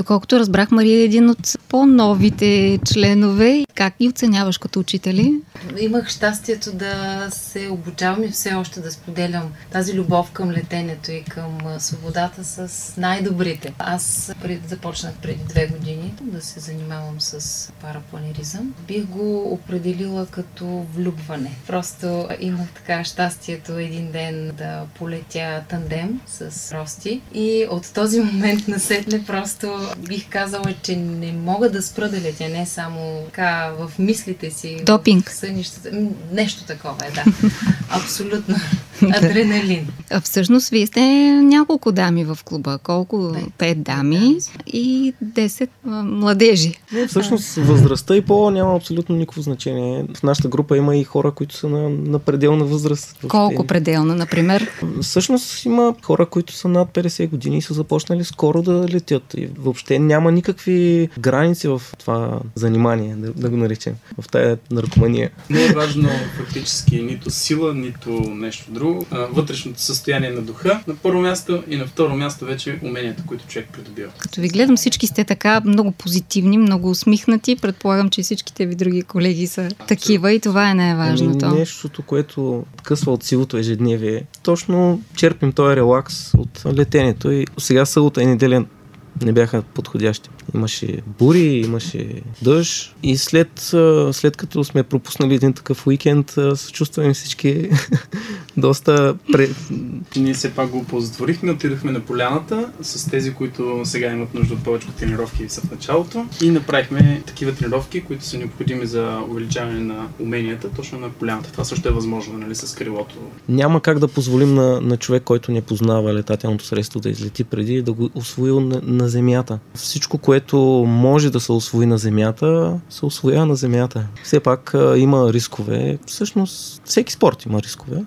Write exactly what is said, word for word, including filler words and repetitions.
Доколкото разбрах, Мария е един от по-новите членове. Как ги оценяваш като учители? Имах щастието да се обучавам и все още да споделям тази любов към летенето и към свободата с най-добрите. Аз пред, започнах преди две години да се занимавам с парапланеризъм. Бих го определила като влюбване. Просто имах така щастието един ден да полетя тандем с Рости и от този момент насетне просто бих казала, че не мога да спра да летя, не само така в мислите си. Допинг. В сънищата. Нещо такова е, да. Абсолютно. Адреналин. А всъщност вие сте няколко дами в клуба. Колко? Пет, Пет дами да, и десет а, младежи. Не, всъщност възрастта и пола няма абсолютно никакво значение. В нашата група има и хора, които са на, на пределна възраст. Колко пределна, например? Всъщност има хора, които са над петдесет години и са започнали скоро да летят. И въобще няма никакви граници в това занимание, да, да го наречем, в тая наркомания. Не е важно фактически нито сила, нито нещо друго. Вътрешното състояние на духа на първо място и на второ място вече уменията, които човек придобива. Като ви гледам, всички сте така много позитивни, много усмихнати. Предполагам, че всичките ви други колеги са Абсолютно. Такива и това е най-важното. Ами, нещото, което откъсва от силото ежедневие. Точно черпим този релакс от летенето и сега събота и неделя не бяха подходящи. Имаше бури, имаше дъжд и след, след като сме пропуснали един такъв уикенд, се чувстваме всички доста... Пре... Ние все пак го оползотворихме, отидохме на поляната с тези, които сега имат нужда от повече тренировки са в началото и направихме такива тренировки, които са необходими за увеличаване на уменията точно на поляната. Това също е възможно, нали, с крилото. Няма как да позволим на, на човек, който не познава летателното средство да излети преди да го усвоил на, на земята. Всичко, което може да се усвои на земята, се усвоява на земята. Все пак а, има рискове. Всъщност, всеки спорт има рискове.